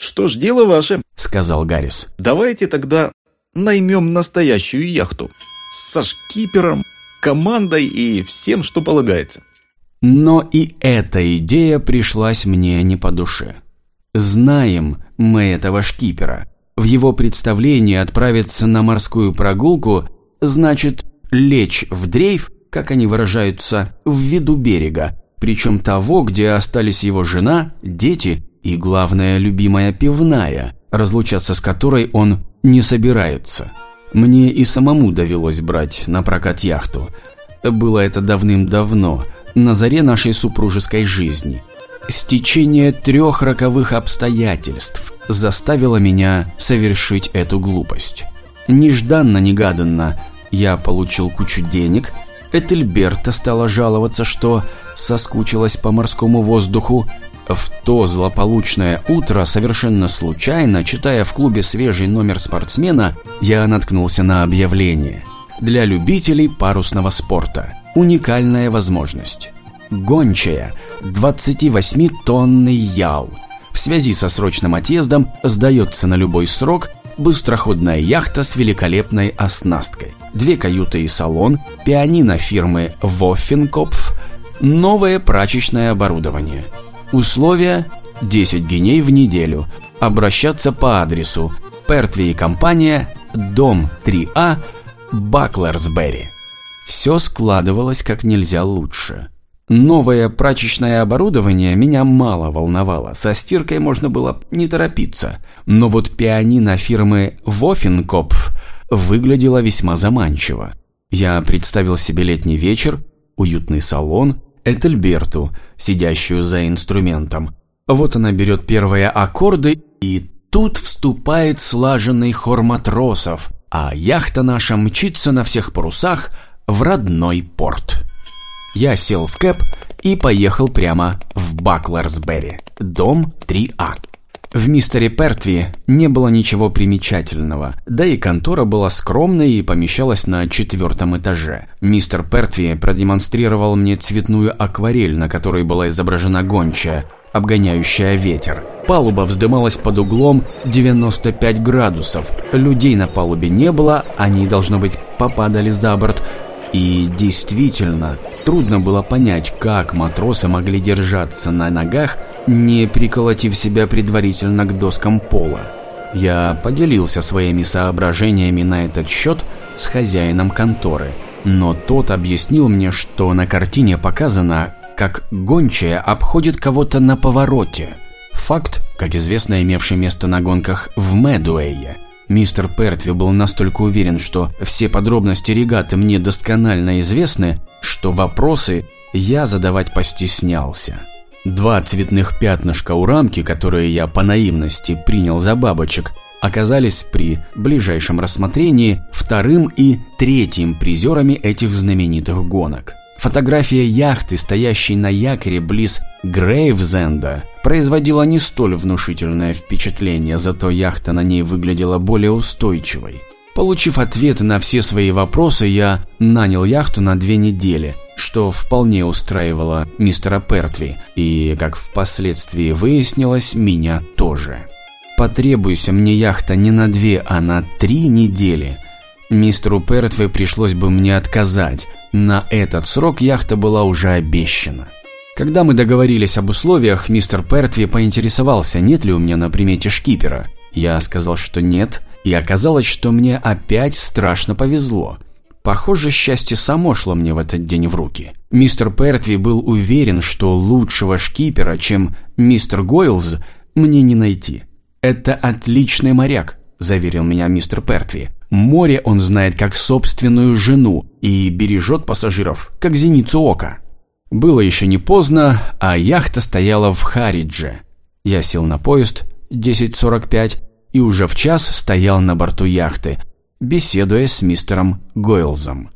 «Что ж, дело ваше», — сказал Гаррис. «Давайте тогда наймем настоящую яхту. Со шкипером, командой и всем, что полагается». Но и эта идея пришлась мне не по душе. Знаем мы этого шкипера. В его представлении отправиться на морскую прогулку значит лечь в дрейф, как они выражаются, в виду берега, причем того, где остались его жена, дети и, главное, любимая пивная, разлучаться с которой он не собирается. Мне и самому довелось брать на прокат яхту. Было это давным-давно, на заре нашей супружеской жизни. Стечение 3 роковых обстоятельств заставило меня совершить эту глупость. Нежданно-негаданно я получил кучу денег. Этельберта стала жаловаться, что соскучилась по морскому воздуху. В то злополучное утро, совершенно случайно, читая в клубе свежий номер «Спортсмена», я наткнулся на объявление. Для любителей парусного спорта. Уникальная возможность. Гончая, 28-тонный ял. В связи со срочным отъездом сдается на любой срок быстроходная яхта с великолепной оснасткой. 2 каюты и салон, пианино фирмы Воффенкопф, новое прачечное оборудование. Условия: 10 гиней в неделю. Обращаться по адресу Пертви и компания, дом 3А, Баклерсбери. Все складывалось как нельзя лучше. Новое прачечное оборудование меня мало волновало, со стиркой можно было не торопиться. Но вот пианино фирмы Воффенкопф выглядело весьма заманчиво. Я представил себе летний вечер, уютный салон, Этельберту, сидящую за инструментом. Вот она берет первые аккорды, и тут вступает слаженный хор матросов, а яхта наша мчится на всех парусах в родной порт. Я сел в кэб и поехал прямо в Баклерсбери, дом 3А. В мистере Пертви не было ничего примечательного, да и контора была скромной и помещалась на 4-м этаже. Мистер Пертви продемонстрировал мне цветную акварель, на которой была изображена гончая, обгоняющая ветер. Палуба вздымалась под углом 95 градусов. Людей на палубе не было, они, должно быть, попадали за борт. И действительно, трудно было понять, как матросы могли держаться на ногах, не приколотив себя предварительно к доскам пола. Я поделился своими соображениями на этот счет с хозяином конторы, но тот объяснил мне, что на картине показано, как гончая обходит кого-то на повороте. Факт, как известно, имевший место на гонках в Медуэе. Мистер Пертви был настолько уверен, что все подробности регаты мне досконально известны, что вопросы я задавать постеснялся. 2 цветных пятнышка у рамки, которые я по наивности принял за бабочек, оказались при ближайшем рассмотрении 2-м и 3-м призерами этих знаменитых гонок. Фотография яхты, стоящей на якоре близ Грейвзенда, производила не столь внушительное впечатление, зато яхта на ней выглядела более устойчивой. Получив ответы на все свои вопросы, я нанял яхту на 2 недели, что вполне устраивало мистера Пертви, и, как впоследствии выяснилось, меня тоже. Потребуйся мне яхта не на 2, а на 3 недели, мистеру Пертви пришлось бы мне отказать. На этот срок яхта была уже обещана. Когда мы договорились об условиях, мистер Пертви поинтересовался, нет ли у меня на примете шкипера. Я сказал, что нет, и оказалось, что мне опять страшно повезло. Похоже, счастье само шло мне в этот день в руки. Мистер Пертви был уверен, что лучшего шкипера, чем мистер Гойлз, мне не найти. «Это отличный моряк», – заверил меня мистер Пертви. «Море он знает как собственную жену и бережет пассажиров, как зеницу ока». Было еще не поздно, а яхта стояла в Харридже. Я сел на поезд 10:45 и уже в час стоял на борту яхты, беседуя с мистером Гойлзом.